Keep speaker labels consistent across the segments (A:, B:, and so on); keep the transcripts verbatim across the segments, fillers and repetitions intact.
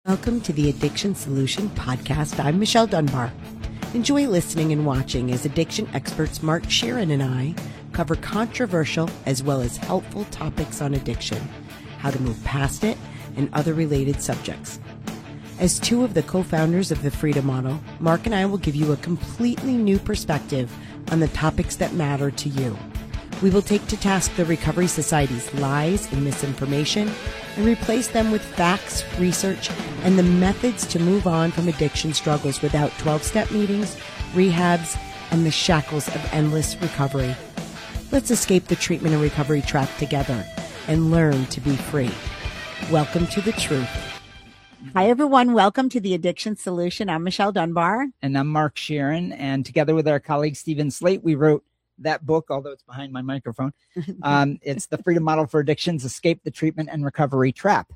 A: Welcome to the Addiction Solution Podcast. I'm Michelle Dunbar. Enjoy listening and watching as addiction experts Mark Sheeran and I cover controversial as well as helpful topics on addiction, how to move past it, and other related subjects. As two of the co-founders of the Freedom Model, Mark and I will give you a completely new perspective on the topics that matter to you. We will take to task the Recovery Society's lies and misinformation and replace them with facts, research, and the methods to move on from addiction struggles without twelve-step meetings, rehabs, and the shackles of endless recovery. Let's escape the treatment and recovery trap together and learn to be free. Welcome to the truth. Hi, everyone. Welcome to the Addiction Solution. I'm Michelle Dunbar.
B: And I'm Mark Sheeran. And together with our colleague, Stephen Slate, we wrote that book, although it's behind my microphone. Um, it's The Freedom Model for Addictions, Escape the Treatment and Recovery Trap.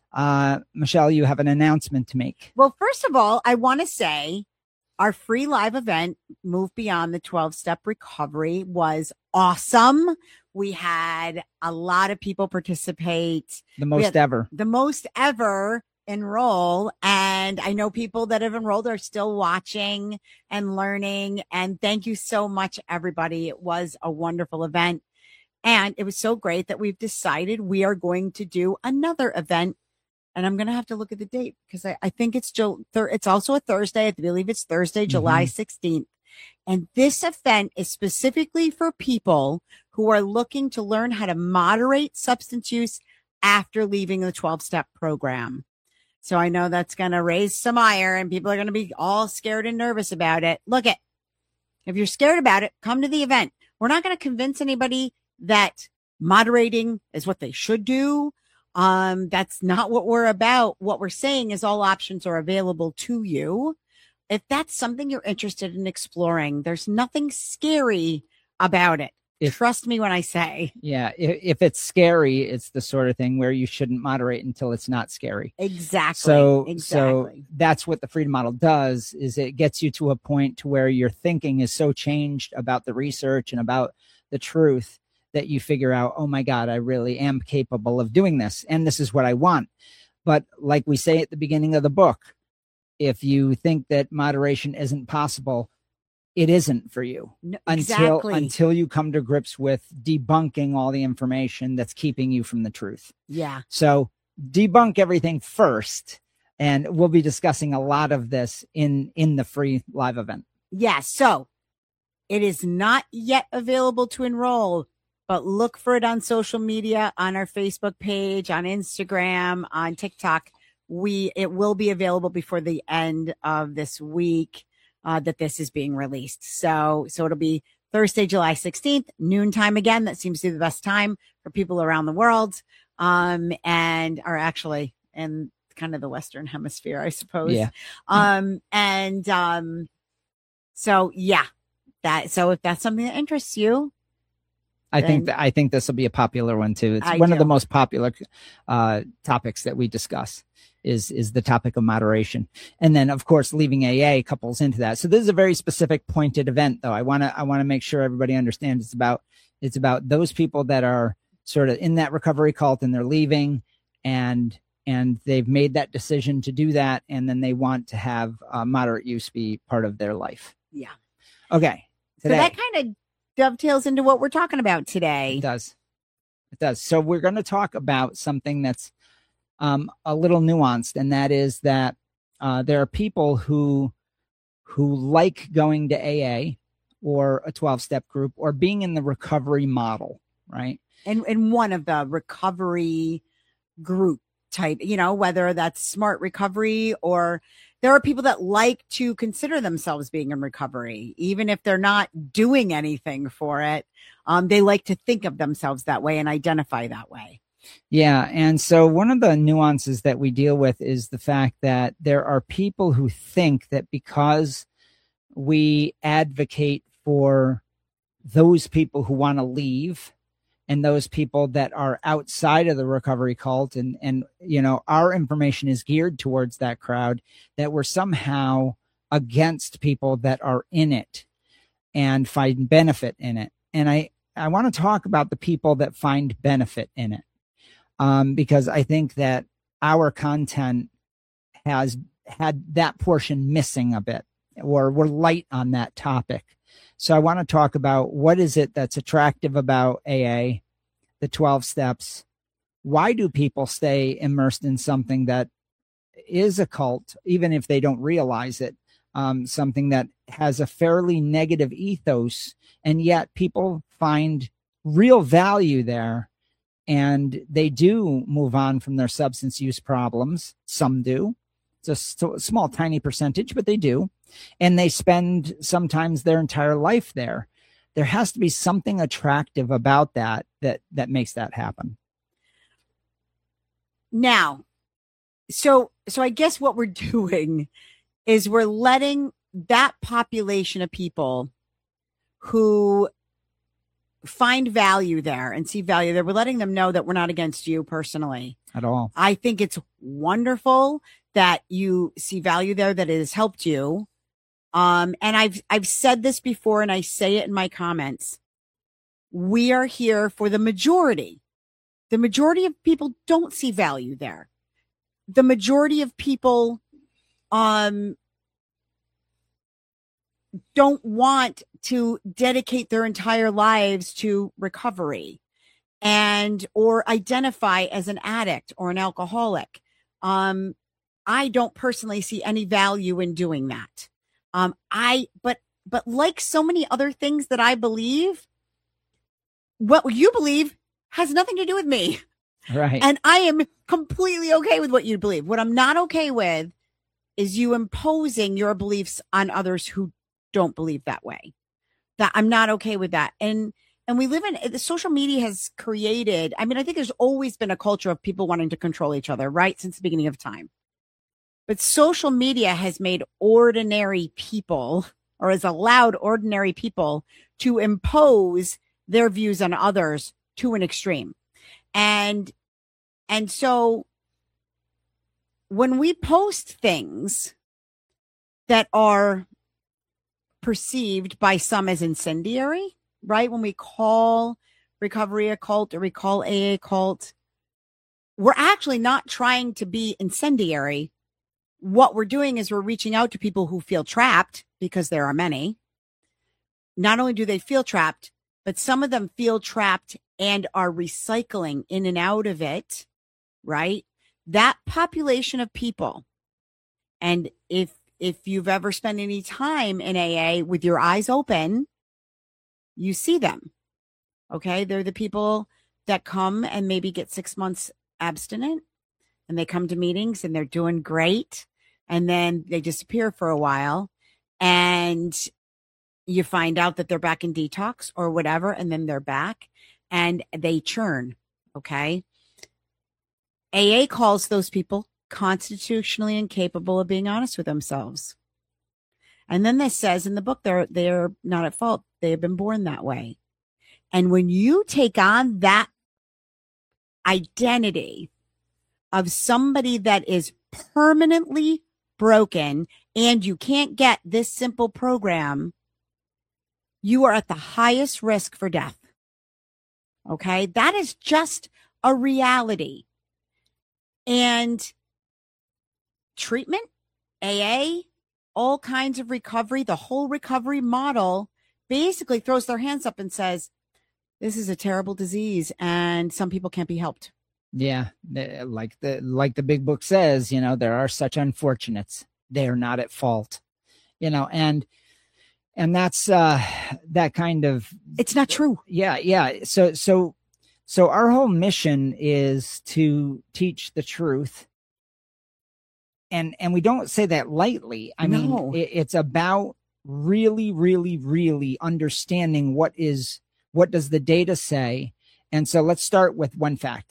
B: Uh, Michelle, you have an announcement to make.
A: Well, first of all, I want to say our free live event, Move Beyond the twelve-Step Recovery, was awesome. We had a lot of people participate.
B: The most ever.
A: The most ever enroll. And I know people that have enrolled are still watching and learning. And thank you so much, everybody. It was a wonderful event. And it was so great that we've decided we are going to do another event. And I'm going to have to look at the date because I, I think it's Ju- thir- it's also a Thursday. I believe it's Thursday, mm-hmm. July sixteenth. And this event is specifically for people who are looking to learn how to moderate substance use after leaving the twelve-step program. So I know that's going to raise some ire and people are going to be all scared and nervous about it. Look it, if you're scared about it, come to the event. We're not going to convince anybody that moderating is what they should do. Um, that's not what we're about. What we're saying is all options are available to you. If that's something you're interested in exploring, there's nothing scary about it. If, Trust me when I say.
B: Yeah, if, if it's scary, it's the sort of thing where you shouldn't moderate until it's not scary.
A: Exactly.
B: So,
A: exactly.
B: so that's what the Freedom Model does, is it gets you to a point to where your thinking is so changed about the research and about the truth that you figure out, oh my God, I really am capable of doing this. And this is what I want. But like we say at the beginning of the book, if you think that moderation isn't possible, it isn't for you
A: no,
B: until
A: exactly.
B: until you come to grips with debunking all the information that's keeping you from the truth.
A: Yeah.
B: So debunk everything first. And we'll be discussing a lot of this in, in the free live event.
A: Yes. Yeah, so it is not yet available to enroll, but look for it on social media, on our Facebook page, on Instagram, on TikTok. We, it will be available before the end of this week. Uh, that this is being released. So, so it'll be Thursday, July sixteenth, noontime again. That seems to be the best time for people around the world. Um, and are actually in kind of the Western hemisphere, I suppose.
B: Yeah.
A: Um, and, um, so yeah, that, so if that's something that interests you,
B: I think that, I think this will be a popular one too. It's I one do. of the most popular, uh, topics that we discuss. is is the topic of moderation. And then, of course, leaving A A couples into that. So this is a very specific pointed event, though. I want to I want to make sure everybody understands it's about it's about those people that are sort of in that recovery cult and they're leaving and and they've made that decision to do that. And then they want to have uh, moderate use be part of their life.
A: Yeah.
B: Okay.
A: Today. So that kind of dovetails into what we're talking about today.
B: It does. It does. So we're going to talk about something that's Um, a little nuanced, and that is that uh, there are people who who like going to A A or a twelve-step group or being in the recovery model, right?
A: And in one of the recovery group type, you know, whether that's Smart Recovery or there are people that like to consider themselves being in recovery, even if they're not doing anything for it. Um, they like to think of themselves that way and identify that way.
B: Yeah. And so one of the nuances that we deal with is the fact that there are people who think that because we advocate for those people who want to leave and those people that are outside of the recovery cult and, and, you know, our information is geared towards that crowd, that we're somehow against people that are in it and find benefit in it. And I, I want to talk about the people that find benefit in it. Um, because I think that our content has had that portion missing a bit, or we're light on that topic. So I want to talk about what is it that's attractive about A A, the twelve steps. Why do people stay immersed in something that is a cult, even if they don't realize it? Um, something that has a fairly negative ethos, and yet people find real value there, and they do move on from their substance use problems. Some do. It's a st- small, tiny percentage, but they do. And they spend sometimes their entire life there. There has to be something attractive about that that, that makes that happen.
A: Now, so so I guess what we're doing is we're letting that population of people who find value there and see value there, we're letting them know that we're not against you personally
B: at all.
A: I think it's wonderful that you see value there, that it has helped you. Um, and I've I've said this before, and I say it in my comments. We are here for the majority. The majority of people don't see value there. The majority of people um, don't want to dedicate their entire lives to recovery and or identify as an addict or an alcoholic. Um, I don't personally see any value in doing that. Um, I, but, but like so many other things that I believe, what you believe has nothing to do with me.
B: Right.
A: And I am completely okay with what you believe. What I'm not okay with is you imposing your beliefs on others who don't believe that way. That I'm not okay with that. And, and we live in the social media has created, I mean, I think there's always been a culture of people wanting to control each other, right? Since the beginning of time. But social media has made ordinary people, or has allowed ordinary people to impose their views on others to an extreme. And, and so when we post things that are perceived by some as incendiary, right? When we call recovery a cult or we call A A cult, we're actually not trying to be incendiary. What we're doing is we're reaching out to people who feel trapped, because there are many. Not only do they feel trapped, but some of them feel trapped and are recycling in and out of it, right? That population of people. And if if you've ever spent any time in A A with your eyes open, you see them. Okay? They're the people that come and maybe get six months abstinent, and they come to meetings and they're doing great. And then they disappear for a while, and you find out that they're back in detox or whatever. And then they're back and they churn. Okay. A A calls those people constitutionally incapable of being honest with themselves. And then this says in the book, they're, they're not at fault. They have been born that way. And when you take on that identity of somebody that is permanently broken and you can't get this simple program, you are at the highest risk for death. Okay. That is just a reality. And treatment, A A, all kinds of recovery, the whole recovery model basically throws their hands up and says, this is a terrible disease and some people can't be helped.
B: Yeah. Like the, like the big book says, you know, there are such unfortunates. They are not at fault, you know, and, and that's, uh, that kind of,
A: it's not true.
B: Yeah. Yeah. So, so, so our whole mission is to teach the truth. And, and we don't say that lightly. I
A: No.
B: mean, it, it's about really, really, really understanding what is, what does the data say? And so let's start with one fact.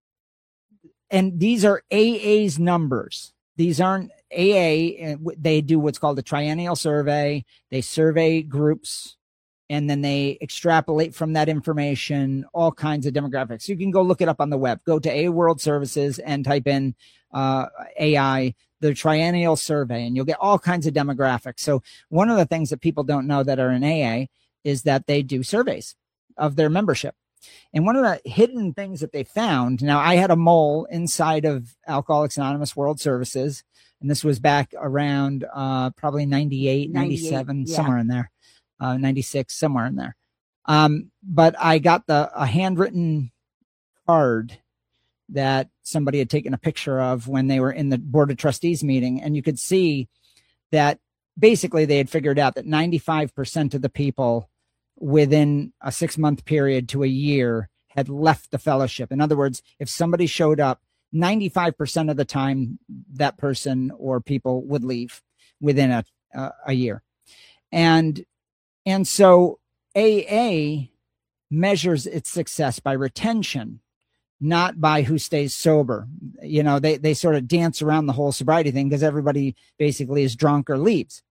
B: And these are A A's numbers. These aren't A A. They do what's called a triennial survey. They survey groups, and then they extrapolate from that information all kinds of demographics. You can go look it up on the web. Go to A A World Services and type in uh, A I, the triennial survey, and you'll get all kinds of demographics. So one of the things that people don't know that are in A A is that they do surveys of their membership. And one of the hidden things that they found, now I had a mole inside of Alcoholics Anonymous World Services And this was back around uh, probably ninety-eight, ninety-seven,
A: yeah.
B: somewhere in there, uh, ninety-six, somewhere in there. Um, but I got the a handwritten card that somebody had taken a picture of when they were in the Board of Trustees meeting. And you could see that basically they had figured out that ninety-five percent of the people within a six month period to a year had left the fellowship. In other words, if somebody showed up, ninety-five percent of the time that person or people would leave within a, uh, a year. And, and so A A measures its success by retention, not by who stays sober. You know, they, they sort of dance around the whole sobriety thing because everybody basically is drunk or leaves.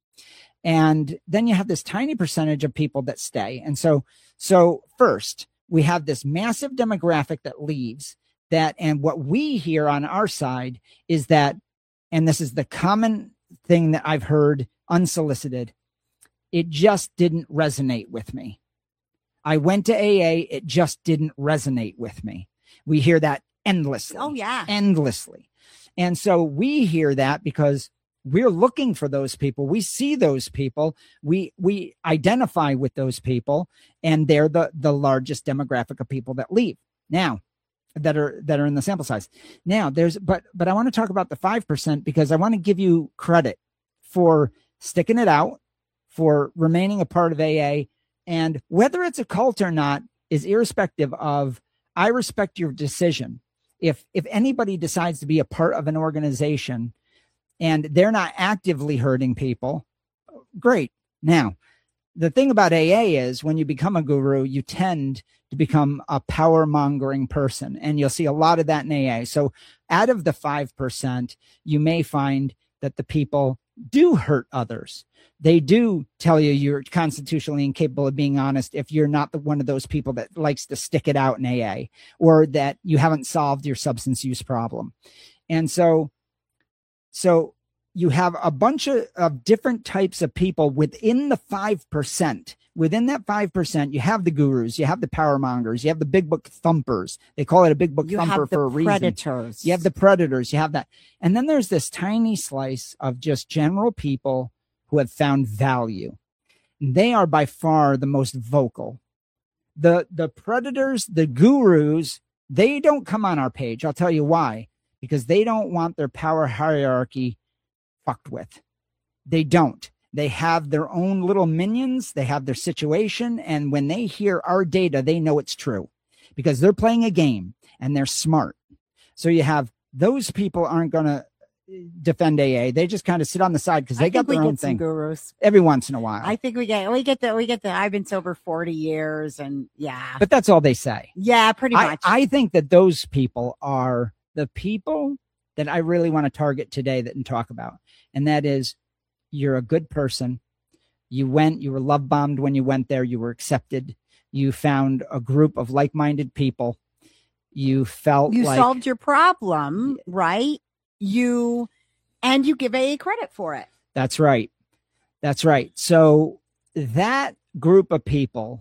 B: And then you have this tiny percentage of people that stay. And so, so first we have this massive demographic that leaves that. And what we hear on our side is that, and this is the common thing that I've heard unsolicited, it just didn't resonate with me. I went to A A. It just didn't resonate with me. We hear that endlessly.
A: Oh, yeah.
B: Endlessly. And so we hear that because we're looking for those people. We see those people. We we identify with those people, and they're the, the largest demographic of people that leave now, that are that are in the sample size. Now there's but but I want to talk about the five percent because I want to give you credit for sticking it out, for remaining a part of A A, and whether it's a cult or not is irrespective of. I respect your decision. If if anybody decides to be a part of an organization and they're not actively hurting people, great. Now, the thing about A A is when you become a guru, you tend to become a power mongering person. And you'll see a lot of that in A A. So out of the five percent, you may find that the people do hurt others. They do tell you you're constitutionally incapable of being honest if you're not the one of those people that likes to stick it out in A A, or that you haven't solved your substance use problem. And so, so you have a bunch of, of different types of people within the five percent. Within that five percent, you have the gurus, you have the power mongers, you have the big book thumpers. They call it a big book
A: you
B: thumper
A: have the
B: for a reason.
A: Predators.
B: You have the predators, you have that. And then there's this tiny slice of just general people who have found value. They are by far the most vocal. The, the predators, the gurus, they don't come on our page. I'll tell you why. Because they don't want their power hierarchy fucked with. They don't. They have their own little minions. They have their situation. And when they hear our data, they know it's true because they're playing a game and they're smart. So you have those people aren't going to defend A A. They just kind of sit on the side because they
A: I
B: got
A: think
B: their
A: we
B: own
A: get some
B: thing
A: gurus.
B: every once in a while.
A: I think we get, we get the, we get the, I've been sober forty years and yeah.
B: But that's all they say.
A: Yeah, pretty much.
B: I, I think that those people are the people that I really want to target today that and talk about. And that is, you're a good person. You went, you were love bombed when you went there. You were accepted. You found a group of like-minded people. You felt
A: you
B: like
A: solved your problem, right? You, and you give A A credit for it.
B: That's right. That's right. So that group of people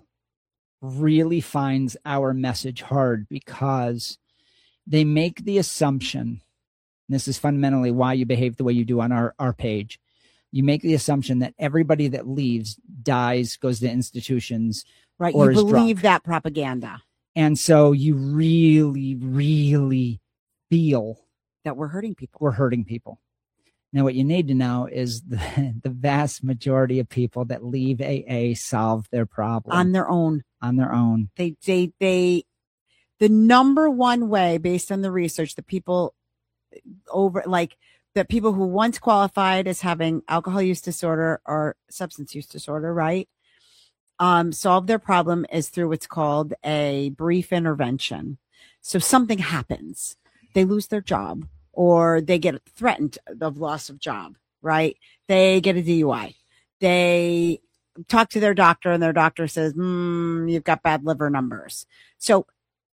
B: really finds our message hard because they make the assumption, and this is fundamentally why you behave the way you do on our, our page. You make the assumption that everybody that leaves, dies, goes to institutions,
A: right?
B: Or
A: You
B: is
A: believe
B: drunk.
A: that propaganda.
B: And so you really, really feel
A: that we're hurting people.
B: We're hurting people. Now, what you need to know is the, the vast majority of people that leave A A solve their problem
A: on their own.
B: On their own.
A: They, they, they, the number one way, based on the research, that people over like that people who once qualified as having alcohol use disorder or substance use disorder, right, um, solve their problem is through what's called a brief intervention. So something happens, they lose their job, or they get threatened of loss of job, right? They get a D U I. They talk to their doctor and their doctor says, mm, you've got bad liver numbers. So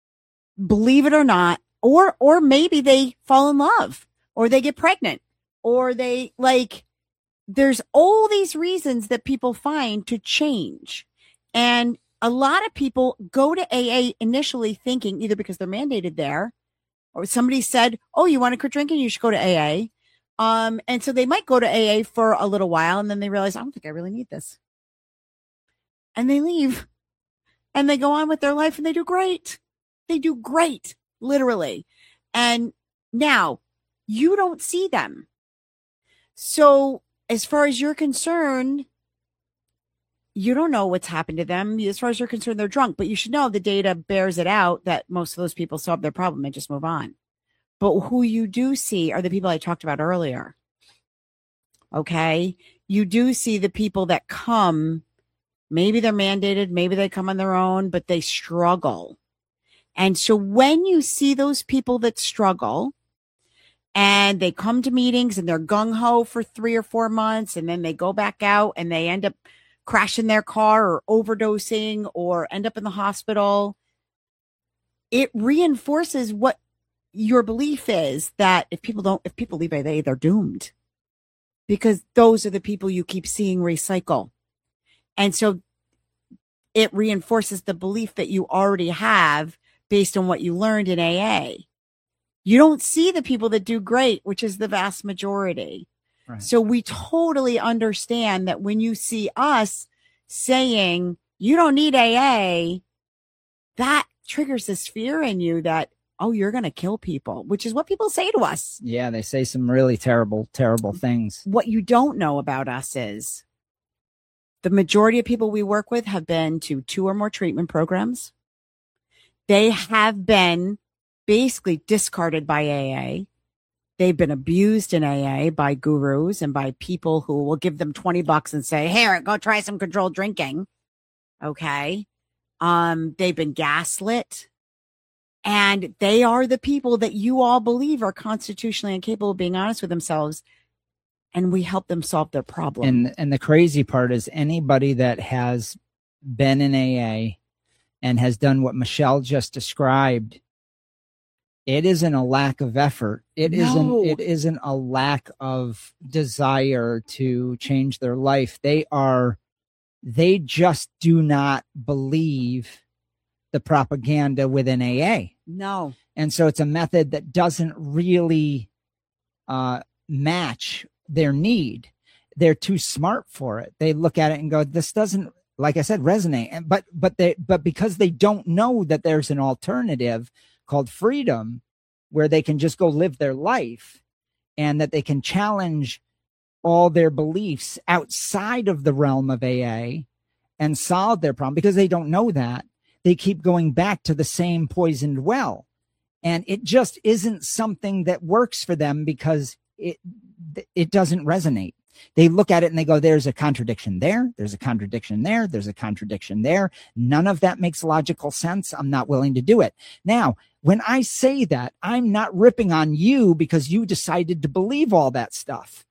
A: believe it or not, or, or maybe they fall in love, or they get pregnant, or they like, there's all these reasons that people find to change. And a lot of people go to A A initially thinking either because they're mandated there, or somebody said, oh, you want to quit drinking? You should go to A A. Um, and so they might go to A A for a little while and then they realize, I don't think I really need this. And they leave and they go on with their life and they do great. They do great, literally. And now you don't see them. So as far as you're concerned, you don't know what's happened to them. As far as you're concerned, they're drunk, but you should know the data bears it out that most of those people solve their problem and just move on. But who you do see are the people I talked about earlier. Okay. You do see the people that come, maybe they're mandated, maybe they come on their own, but they struggle. And so when you see those people that struggle and they come to meetings and they're gung ho for three or four months and then they go back out and they end up crashing their car or overdosing or end up in the hospital, it reinforces what your belief is that if people don't, if people leave A A, they're doomed, because those are the people you keep seeing recycle. And so it reinforces the belief that you already have based on what you learned in A A. You don't see the people that do great, which is the vast majority. Right. So we totally understand that when you see us saying you don't need A A, that triggers this fear in you that, oh, you're going to kill people, which is what people say to us.
B: Yeah, they say some really terrible, terrible things.
A: What you don't know about us is the majority of people we work with have been to two or more treatment programs. They have been basically discarded by A A. They've been abused in A A by gurus and by people who will give them twenty bucks and say, here, go try some controlled drinking. Okay. Um, they've been gaslit. And they are the people that you all believe are constitutionally incapable of being honest with themselves. And we help them solve their problem.
B: And and the crazy part is anybody that has been in A A and has done what Michelle just described, it isn't a lack of effort. It
A: No.
B: isn't it isn't a lack of desire to change their life. They are they just do not believe the propaganda within A A.
A: No.
B: And so it's a method that doesn't really uh, match their need. They're too smart for it. They look at it and go, this doesn't, like I said, resonate. And, but, but they, but because they don't know that there's an alternative called freedom where they can just go live their life and that they can challenge all their beliefs outside of the realm of A A and solve their problem, because they don't know that, they keep going back to the same poisoned well. And it just isn't something that works for them because it it doesn't resonate. They look at it and they go, there's a contradiction there. There's a contradiction there. There's a contradiction there. None of that makes logical sense. I'm not willing to do it. Now, when I say that, I'm not ripping on you because you decided to believe all that stuff.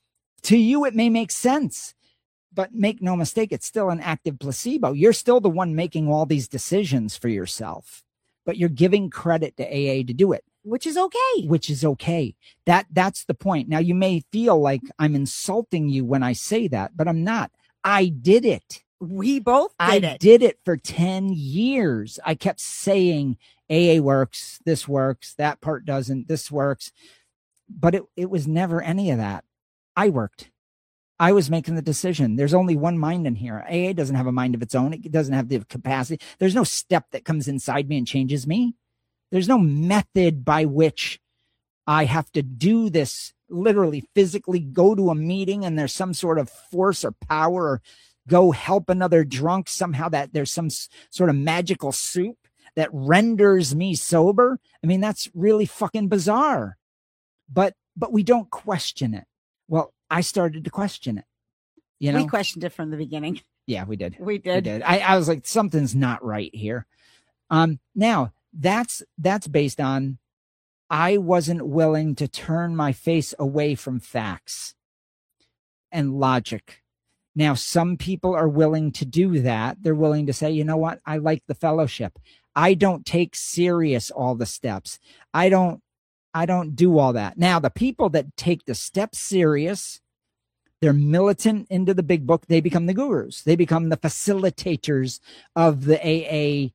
B: To you, it may make sense. But make no mistake, it's still an active placebo. You're still the one making all these decisions for yourself, but you're giving credit to A A to do it.
A: Which is okay.
B: Which is okay. That that's the point. Now, you may feel like I'm insulting you when I say that, but I'm not. I did it.
A: We both did
B: I
A: it.
B: I did it for ten years. I kept saying A A works, this works, that part doesn't, this works. But it, it was never any of that. I worked. I was making the decision. There's only one mind in here. A A doesn't have a mind of its own. It doesn't have the capacity. There's no step that comes inside me and changes me. There's no method by which I have to do this, literally physically go to a meeting and there's some sort of force or power, or go help another drunk somehow, that there's some s- sort of magical soup that renders me sober. I mean, that's really fucking bizarre. But but we don't question it. Well, I started to question it. You know,
A: we questioned it from the beginning.
B: Yeah, we did.
A: We did.
B: We did. I, I was like, something's not right here. Um, now that's that's based on I wasn't willing to turn my face away from facts and logic. Now, some people are willing to do that. They're willing to say, you know what? I like the fellowship. I don't take serious all the steps. I don't. I don't do all that. Now, the people that take the steps serious, they're militant into the big book. They become the gurus. They become the facilitators of the A A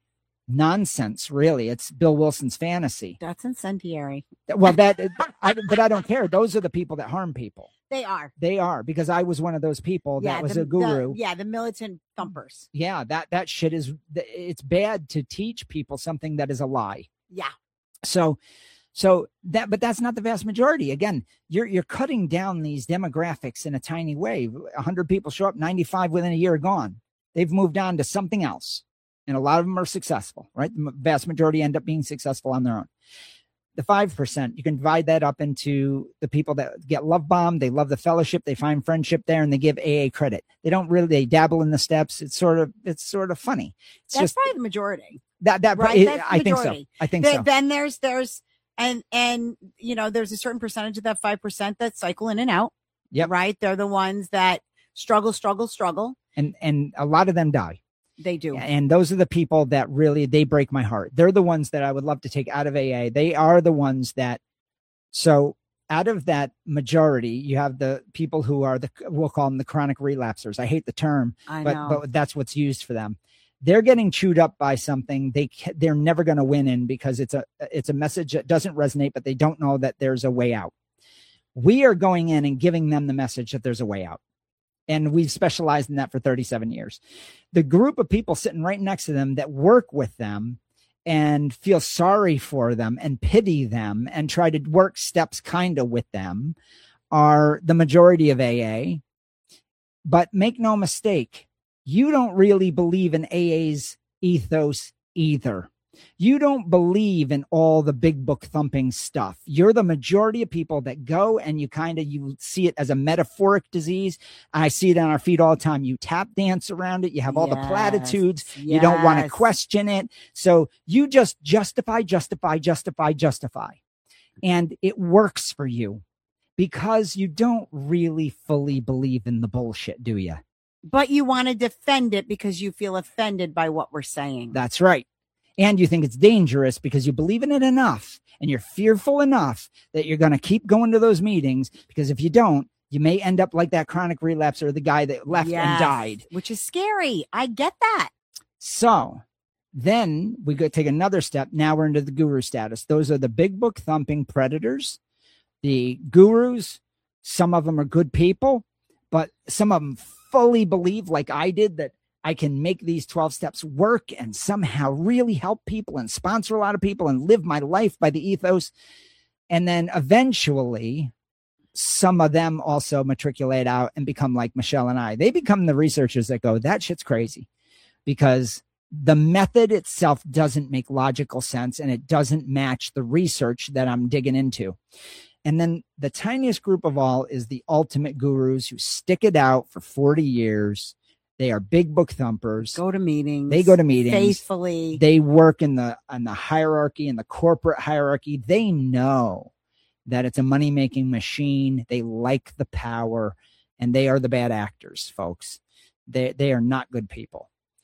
B: nonsense, really. It's Bill Wilson's fantasy.
A: That's incendiary.
B: Well, that, I, but I don't care. Those are the people that harm people.
A: They are.
B: They are, because I was one of those people
A: yeah,
B: that was
A: the,
B: a guru.
A: The, yeah, the militant thumpers.
B: Yeah, that that shit is, it's bad to teach people something that is a lie.
A: Yeah.
B: So, so that, but that's not the vast majority. Again, you're you're cutting down these demographics in a tiny way. A hundred people show up, ninety-five within a year are gone. They've moved on to something else, and a lot of them are successful. Right, the vast majority end up being successful on their own. The five percent, you can divide that up into the people that get love bombed. They love the fellowship. They find friendship there, and they give A A credit. They don't really, they dabble in the steps. It's sort of, it's sort of funny. It's
A: That's
B: just
A: probably the majority.
B: that, that,
A: Right?
B: it,
A: That's the
B: I think so.
A: majority.
B: I think
A: Th-
B: so.
A: Then there's, there's, and, and, you know, there's a certain percentage of that five percent that cycle in and out.
B: Yep.
A: Right. They're the ones that struggle, struggle, struggle.
B: And, and a lot of them die.
A: They do.
B: And those are the people that really, they break my heart. They're the ones that I would love to take out of A A. They are the ones that, so out of that majority, you have the people who are the, we'll call them the chronic relapsers. I hate the term,
A: I
B: but,
A: know.
B: but that's what's used for them. They're getting chewed up by something they ca- they're never going to win in, because it's a, it's a message that doesn't resonate, but they don't know that there's a way out. We are going in and giving them the message that there's a way out. And we've specialized in that for thirty-seven years. The group of people sitting right next to them that work with them and feel sorry for them and pity them and try to work steps kind of with them are the majority of A A. But make no mistake, you don't really believe in A A's ethos either. You don't believe in all the big book thumping stuff. You're the majority of people that go and you kind of, you see it as a metaphoric disease. I see it on our feet all the time. You tap dance around it. You have all
A: Yes.
B: the platitudes.
A: Yes.
B: You don't want to question it. So you just justify, justify, justify, justify. And it works for you because you don't really fully believe in the bullshit, do you?
A: But you want to defend it because you feel offended by what we're saying.
B: That's right. And you think it's dangerous because you believe in it enough and you're fearful enough that you're going to keep going to those meetings, because if you don't, you may end up like that chronic relapse or the guy that left
A: Yes,
B: and died.
A: which is scary. I get that.
B: So then we go take another step. Now we're into the guru status. Those are the big book thumping predators, the gurus. Some of them are good people, but some of them fully believe, like I did, that I can make these twelve steps work and somehow really help people and sponsor a lot of people and live my life by the ethos. And then eventually some of them also matriculate out and become like Michelle and I. They become the researchers that go, that shit's crazy, because the method itself doesn't make logical sense and it doesn't match the research that I'm digging into. And then the tiniest group of all is the ultimate gurus who stick it out for forty years. They are big book thumpers.
A: Go to meetings.
B: They go to meetings
A: faithfully.
B: They work in the on the hierarchy, in the corporate hierarchy. They know that it's a money-making machine. They like the power, and they are the bad actors, folks. They they are not good people.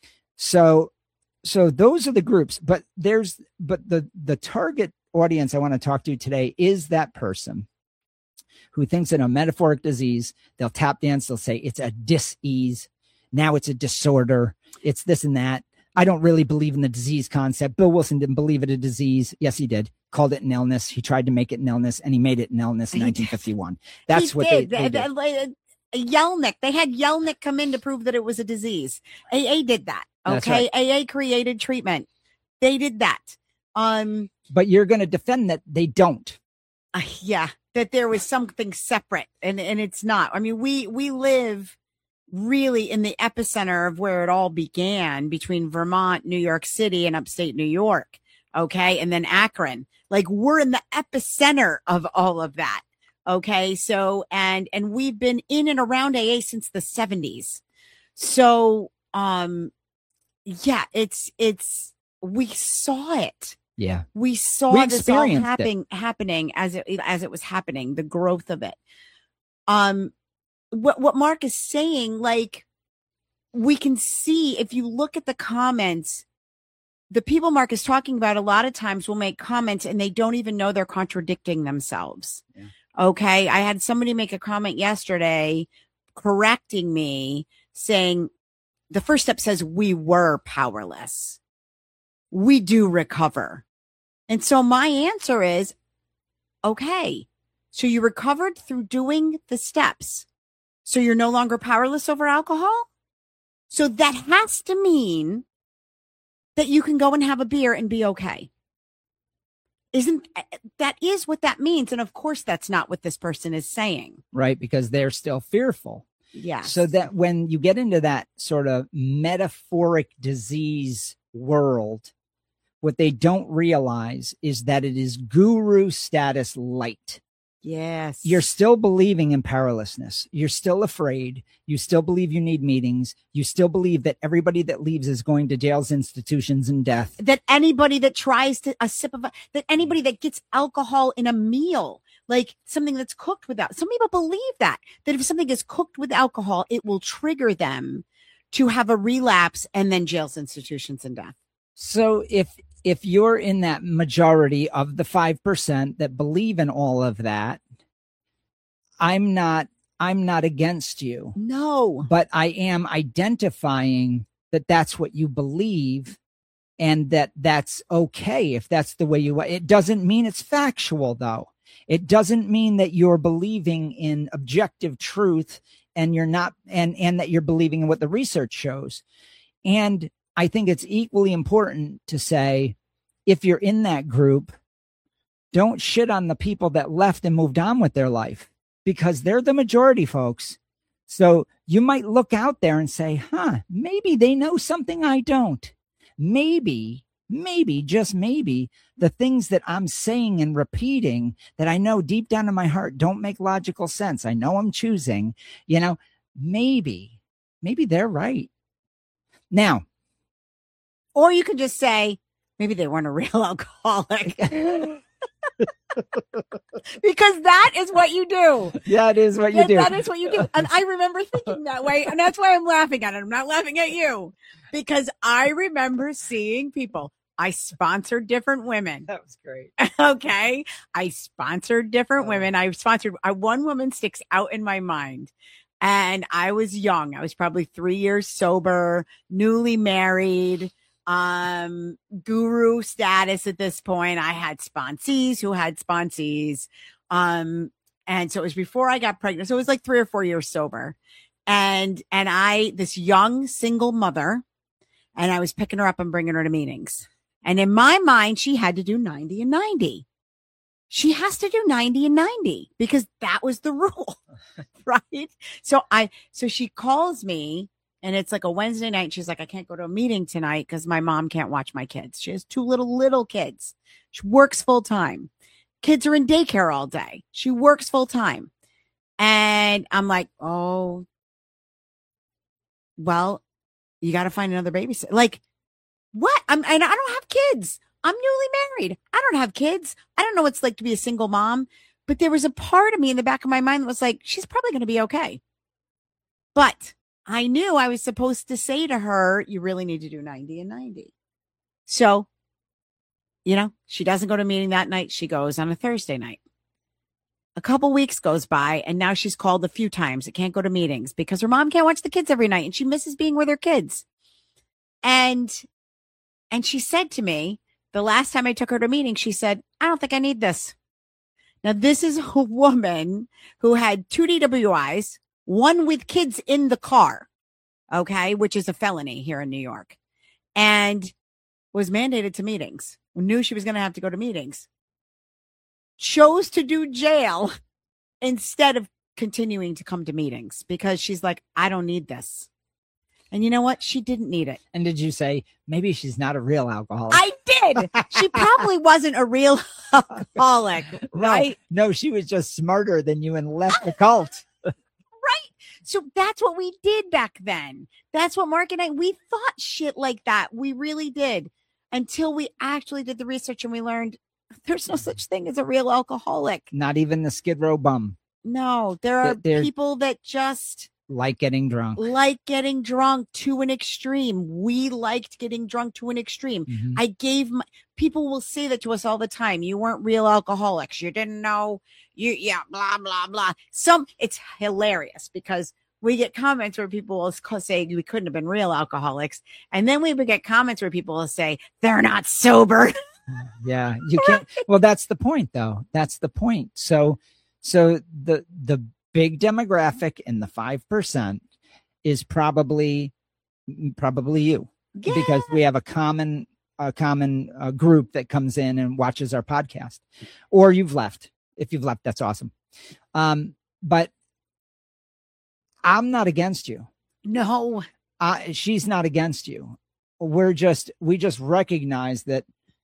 B: So so those are the groups. But there's but the the target audience I want to talk to today is that person who thinks in a metaphoric disease, they'll tap dance, they'll say it's a dis-ease. Now it's a disorder. It's this and that. I don't really believe in the disease concept. Bill Wilson didn't believe it a disease. Yes, he did. Called it an illness. He tried to make it an illness, and he made it an illness in nineteen fifty-one. That's
A: he
B: what
A: did.
B: they, they did.
A: Yelnick. They had Yelnick come in to prove that it was a disease. A A did that.
B: That's
A: Okay.
B: right.
A: A A created treatment. They did that. Um,
B: But you're going to defend that they don't.
A: uh, yeah, that there was something separate, and, and it's not. I mean, we, we live really in the epicenter of where it all began, between Vermont, New York City, and upstate New York. Okay. And then Akron. Like, we're in the epicenter of all of that. Okay. So, and, and we've been in and around A A since the seventies. So, um, yeah, it's, it's, we saw it.
B: Yeah.
A: We saw
B: We
A: this all
B: experienced it.
A: happen, happening as it, as it was happening, the growth of it. Um, what, what Mark is saying, like, we can see, if you look at the comments, the people Mark is talking about a lot of times will make comments and they don't even know they're contradicting themselves.
B: Yeah.
A: Okay. I had somebody make a comment yesterday correcting me, saying the first step says we were powerless. we do recover. And so my answer is, okay, so you recovered through doing the steps. So you're no longer powerless over alcohol. So that has to mean that you can go and have a beer and be okay. Isn't that is what that means? And of course, that's not what this person is saying.
B: Right. Because they're still fearful.
A: Yeah.
B: So that when you get into that sort of metaphoric disease world, what they don't realize is that it is guru status light.
A: Yes.
B: You're still believing in powerlessness. You're still afraid. You still believe you need meetings. You still believe that everybody that leaves is going to jails, institutions, and death.
A: That anybody that tries to a sip of, that anybody that gets alcohol in a meal, like something that's cooked without, some people believe that, that if something is cooked with alcohol, it will trigger them to have a relapse and then jails, institutions, and death.
B: So if if you're in that majority of the five percent that believe in all of that, I'm not I'm not against you.
A: No.
B: But I am identifying that that's what you believe and that that's okay if that's the way you it doesn't mean it's factual though. It doesn't mean that you're believing in objective truth and you're not and and that you're believing in what the research shows. And I think it's equally important to say, if you're in that group, don't shit on the people that left and moved on with their life because they're the majority, folks. So you might look out there and say, huh, maybe they know something I don't. Maybe, maybe, just maybe the things that I'm saying and repeating that I know deep down in my heart don't make logical sense. I know I'm choosing, you know, maybe, maybe they're right. Now,
A: or you could just say, maybe they weren't a real alcoholic. Because that is what you do.
B: Yeah, it is what you
A: that,
B: do.
A: That is what you do. And I remember thinking that way. And that's why I'm laughing at it. I'm not laughing at you. Because I remember seeing people. I sponsored different women.
B: That was great.
A: Okay. I sponsored different women. I sponsored I, one woman sticks out in my mind. And I was young. I was probably three years sober, newly married, um, guru status at this point. I had sponsees who had sponsees. Um, and so it was before I got pregnant. So it was like three or four years sober. And, and I, this young single mother, and I was picking her up and bringing her to meetings. And in my mind, she had to do ninety and ninety. She has to do ninety and ninety because that was the rule, right? So I, so she calls me and it's like a Wednesday night. She's like, I can't go to a meeting tonight because my mom can't watch my kids. She has two little, little kids. She works full time. Kids are in daycare all day. She works full time. And I'm like, oh, well, you got to find another babysitter. Like, what? I'm, I don't have kids. I'm newly married. I don't have kids. I don't know what it's like to be a single mom. But there was a part of me in the back of my mind that was like, she's probably going to be okay. But I knew I was supposed to say to her, you really need to do ninety and ninety. So, you know, she doesn't go to a meeting that night. She goes on a Thursday night. A couple weeks goes by and now she's called a few times. It can't go to meetings because her mom can't watch the kids every night and she misses being with her kids. And, and she said to me, the last time I took her to a meeting, she said, I don't think I need this. Now, this is a woman who had two D W Is, one with kids in the car, okay, which is a felony here in New York, and was mandated to meetings, knew she was going to have to go to meetings, chose to do jail instead of continuing to come to meetings because she's like, I don't need this. And you know what? She didn't need it.
B: And did you say, maybe she's not a real alcoholic?
A: I did. She probably wasn't a real alcoholic, right?
B: No, no, she was just smarter than you and left the cult.
A: Right. So that's what we did back then. That's what Mark and I, we thought shit like that. We really did until we actually did the research and we learned there's no such thing as a real alcoholic.
B: Not even the Skid Row bum.
A: No, there are
B: They're,
A: people that just
B: like getting drunk.
A: Like getting drunk to an extreme. We liked getting drunk to an extreme.
B: Mm-hmm.
A: I gave my, people will say that to us all the time. You weren't real alcoholics. You didn't know you, yeah, blah, blah, blah. Some, it's hilarious because we get comments where people will say we couldn't have been real alcoholics. And then we would get comments where people will say they're not sober.
B: Yeah, you can't. Well, that's the point, though. That's the point. So, so the the big demographic in the five percent is probably probably you, yeah. because we have a common a common uh, group that comes in and watches our podcast. Or you've left. If you've left, that's awesome. Um, but I'm not against you.
A: No,
B: uh, she's not against you. We're just we just recognize that.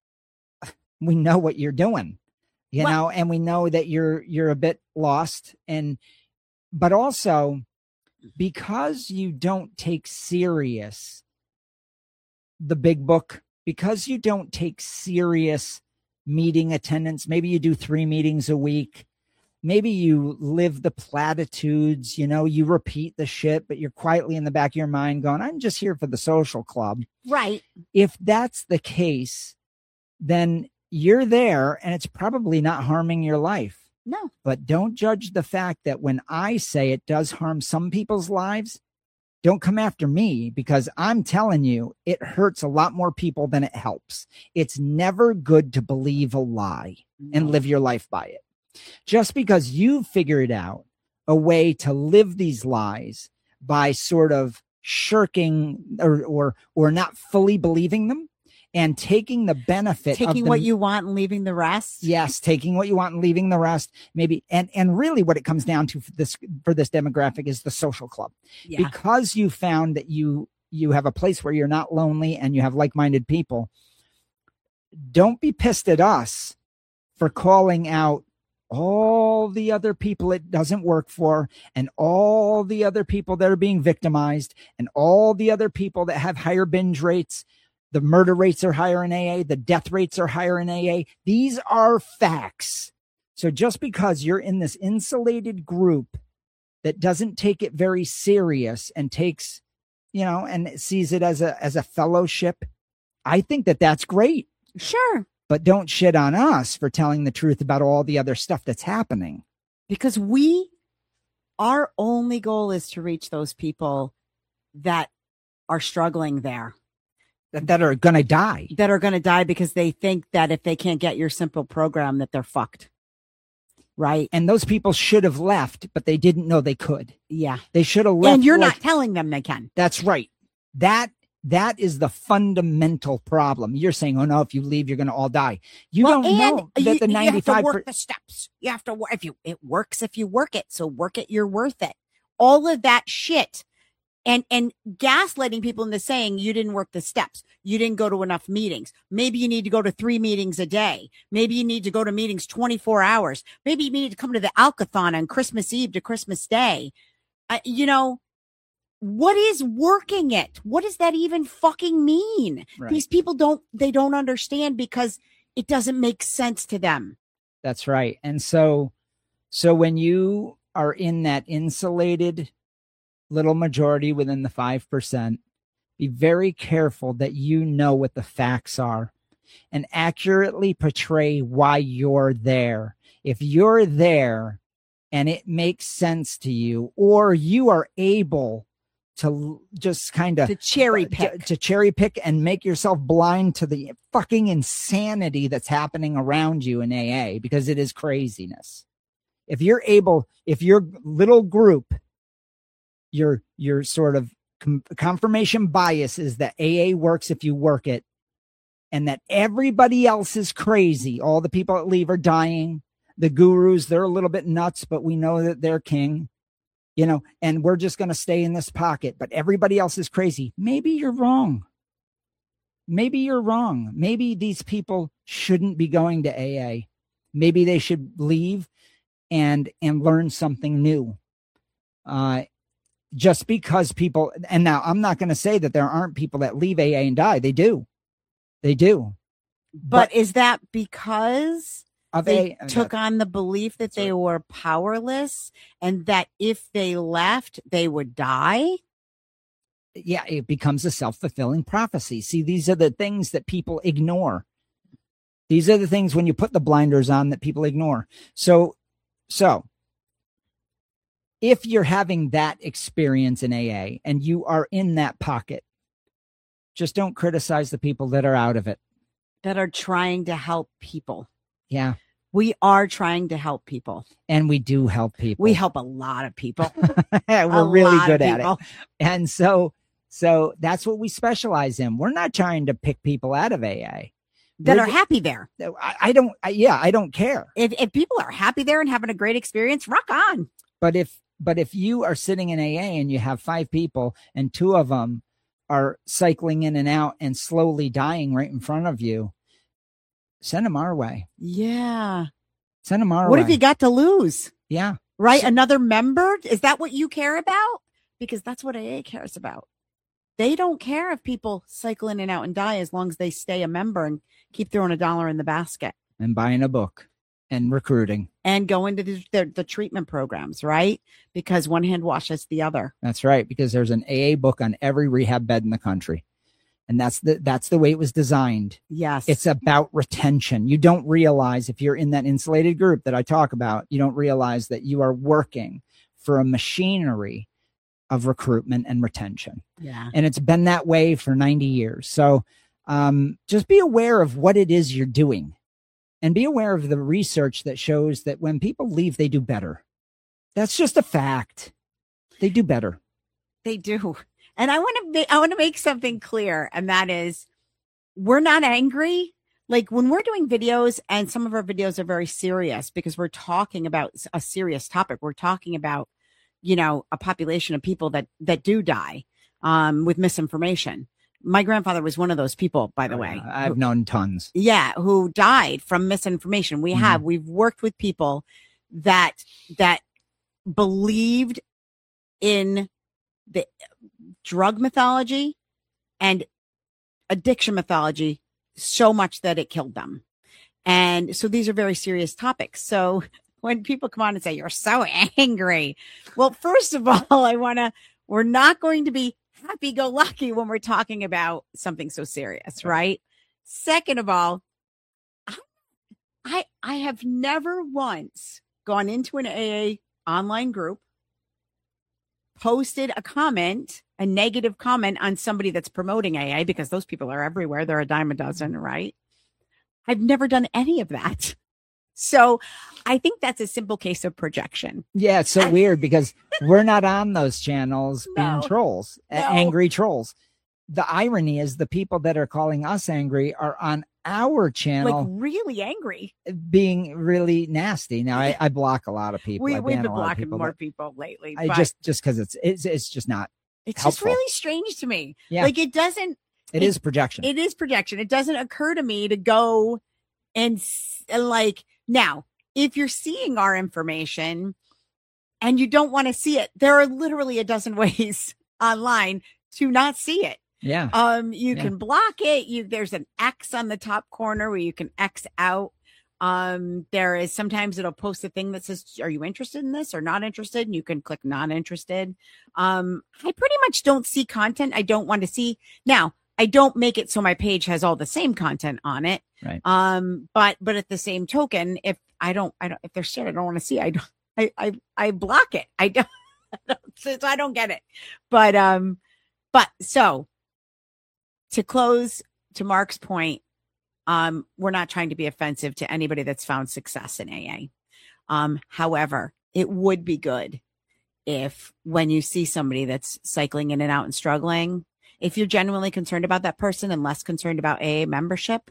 B: We know what you're doing, you well, know, and we know that you're, you're a bit lost. And, but also because you don't take serious the big book, because you don't take serious meeting attendance, maybe you do three meetings a week. Maybe you live the platitudes, you know, you repeat the shit, but you're quietly in the back of your mind going, I'm just here for the social club.
A: Right.
B: If that's the case, then you're there and it's probably not harming your life.
A: No.
B: But don't judge the fact that when I say it does harm some people's lives, don't come after me, because I'm telling you, it hurts a lot more people than it helps. It's never good to believe a lie no. and live your life by it. Just because you figured out a way to live these lies by sort of shirking or or, or not fully believing them, and taking the benefit
A: taking
B: of them,
A: what you want and leaving the rest.
B: Yes. Taking what you want and leaving the rest, maybe. And, and really what it comes down to for this, for this demographic is the social club, yeah. because you found that you, you have a place where you're not lonely and you have like-minded people. Don't be pissed at us for calling out all the other people it doesn't work for, and all the other people that are being victimized, and all the other people that have higher binge rates. The murder rates are higher in A A. The death rates are higher in A A. These are facts. So just because you're in this insulated group that doesn't take it very serious and takes, you know, and sees it as a, as a fellowship, I think that that's great.
A: Sure.
B: But don't shit on us for telling the truth about all the other stuff that's happening.
A: Because we, our only goal is to reach those people that are struggling there.
B: That, that are going to die.
A: That are going to die because they think that if they can't get your simple program, that they're fucked. Right.
B: And those people should have left, but they didn't know they could.
A: Yeah.
B: They should have left.
A: And you're
B: like,
A: not telling them they can.
B: That's right. That That is the fundamental problem. You're saying, oh, no, if you leave, you're going to all die. You
A: well,
B: don't know that
A: you,
B: the ninety-five
A: You have to work the steps. You have to work. If you, it works if you work it. So work it, you're worth it. All of that shit. And and gaslighting people into saying you didn't work the steps. You didn't go to enough meetings. Maybe you need to go to three meetings a day. Maybe you need to go to meetings twenty-four hours. Maybe you need to come to the Alcathon on Christmas Eve to Christmas Day. Uh, you know, what is working it? What does that even fucking mean? Right. These people don't, they don't understand because it doesn't make sense to them.
B: That's right. And so, so when you are in that insulated little majority within the five percent, be very careful that you know what the facts are and accurately portray why you're there. If you're there and it makes sense to you, or you are able to just kind of
A: to cherry pick,
B: to, to cherry pick and make yourself blind to the fucking insanity that's happening around you in A A, because it is craziness. If you're able, if your little group, your, your sort of com- confirmation bias is that A A works if you work it, and that everybody else is crazy. All the people that leave are dying. The gurus, they're a little bit nuts, but we know that they're king. You know, and we're just going to stay in this pocket, but everybody else is crazy. Maybe you're wrong. Maybe you're wrong. Maybe these people shouldn't be going to A A. Maybe they should leave and, and learn something new. Uh, just because people, and now I'm not going to say that there aren't people that leave A A and die. They do. They do.
A: But, but is that because
B: Of
A: they
B: a,
A: took on the belief that they were powerless and that if they left, they would die?
B: Yeah, it becomes a self-fulfilling prophecy. See, these are the things that people ignore. These are the things when you put the blinders on that people ignore. So, so if you're having that experience in A A and you are in that pocket, just don't criticize the people that are out of it.
A: That are trying to help people.
B: Yeah.
A: We are trying to help people.
B: And we do help people.
A: We help a lot of people.
B: We're
A: a
B: really
A: lot
B: good
A: of
B: at
A: people.
B: it. And so, so that's what we specialize in. We're not trying to pick people out of A A.
A: That
B: We're
A: are
B: ju-
A: happy there.
B: I, I don't, I, yeah, I don't care.
A: If, if people are happy there and having a great experience, rock on.
B: But if, but if you are sitting in A A and you have five people and two of them are cycling in and out and slowly dying right in front of you, send them our way.
A: Yeah.
B: Send them our
A: what
B: way.
A: have you got to lose?
B: Yeah.
A: Right?
B: So-
A: Another member? Is that what you care about? Because that's what A A cares about. They don't care if people cycle in and out and die as long as they stay a member and keep throwing a dollar in the basket.
B: And buying a book and recruiting.
A: And go into the, the, the treatment programs, right? Because one hand washes the other.
B: That's right. Because there's an A A book on every rehab bed in the country. And that's the, that's the way it was designed.
A: Yes.
B: It's about retention. You don't realize if you're in that insulated group that I talk about, you don't realize that you are working for a machinery of recruitment and retention.
A: Yeah.
B: And it's been that way for ninety years. So um, just be aware of what it is you're doing and be aware of the research that shows that when people leave, they do better. That's just a fact. They do better.
A: They do. And I want to make, I want to make something clear. And that is, we're not angry. Like when we're doing videos, and some of our videos are very serious because we're talking about a serious topic. We're talking about, you know, a population of people that, that do die um, with misinformation. My grandfather was one of those people, by the way.
B: Uh, I've known tons.
A: Yeah. Who died from misinformation. We
B: Mhm.
A: have, we've worked with people that, that believed in the drug mythology and addiction mythology so much that it killed them. And so these are very serious topics. So when people come on and say, you're so angry. Well, first of all, I want to, we're not going to be happy go lucky when we're talking about something so serious, right? Second of all, I, I, I have never once gone into an A A online group, posted a comment, a negative comment on somebody that's promoting A A, because those people are everywhere. They're a dime a dozen, right? I've never done any of that. So I think that's a simple case of projection.
B: Yeah, it's so weird because we're not on those channels being
A: No.
B: trolls, a-
A: No.
B: angry trolls. The irony is the people that are calling us angry are on our channel
A: Like really angry.
B: being really nasty. Now I, I block a lot of people.
A: We,
B: I
A: we've
B: ban
A: been
B: a lot of
A: blocking
B: people,
A: more
B: but
A: people lately.
B: I
A: but
B: just just because it's it's it's just not.
A: it's just
B: helpful.
A: really strange to me.
B: Yeah.
A: Like it doesn't,
B: It
A: It-
B: is projection.
A: it is projection. It doesn't occur to me to go and s- like, now, if you're seeing our information and you don't want to see it, there are literally a dozen ways online to not see it.
B: yeah.
A: Um, you
B: Yeah.
A: can block it. You there's an X on the top corner where you can X out. Um, there is sometimes it'll post a thing that says, are you interested in this or not interested? And you can click not interested. Um, I pretty much don't see content I don't want to see. Now, I don't make it so my page has all the same content on it.
B: Right.
A: Um, but but at the same token, if I don't I don't if there's shit I don't want to see, I don't I I I block it. I don't, I don't so I don't get it. But um, but so to close to Mark's point, um, we're not trying to be offensive to anybody that's found success in A A. Um, however, it would be good if when you see somebody that's cycling in and out and struggling, if you're genuinely concerned about that person and less concerned about A A membership,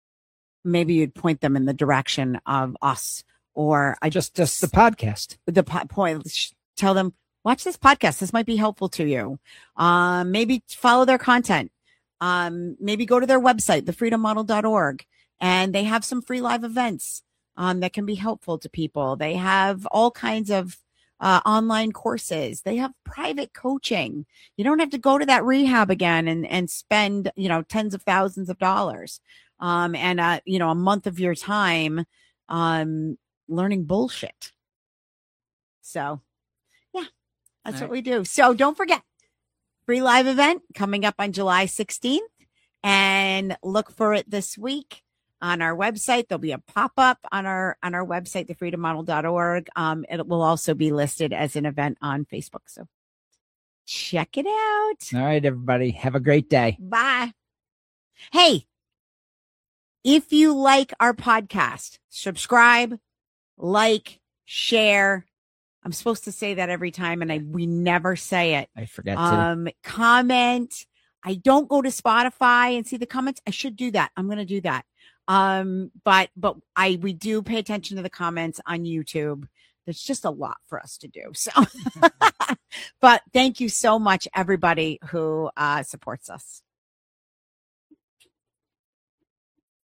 A: maybe you'd point them in the direction of us, or I
B: just just the podcast.
A: the po- point, sh- tell them, watch this podcast. This might be helpful to you. Um, maybe follow their content. Um, maybe go to their website, the freedom model dot org, and they have some free live events um, that can be helpful to people. They have all kinds of uh, online courses. They have private coaching. You don't have to go to that rehab again and, and spend, you know, tens of thousands of dollars um, and, uh, you know, a month of your time um, learning bullshit. So, yeah, that's
B: All
A: what
B: right.
A: we do. So don't forget, free live event coming up on July sixteenth, and look for it this week. on our website. There'll be a pop-up on our on our website, the freedom model dot org. Um, it will also be listed as an event on Facebook. So check it out.
B: All right, everybody. Have a great day.
A: Bye. Hey, if you like our podcast, subscribe, like, share. I'm supposed to say that every time, and I we never say it.
B: I forget to.
A: Um, comment. I don't go to Spotify and see the comments. I should do that. I'm going to do that. Um, but but I we do pay attention to the comments on YouTube. There's just a lot for us to do. So, but thank you so much, everybody who uh, supports us.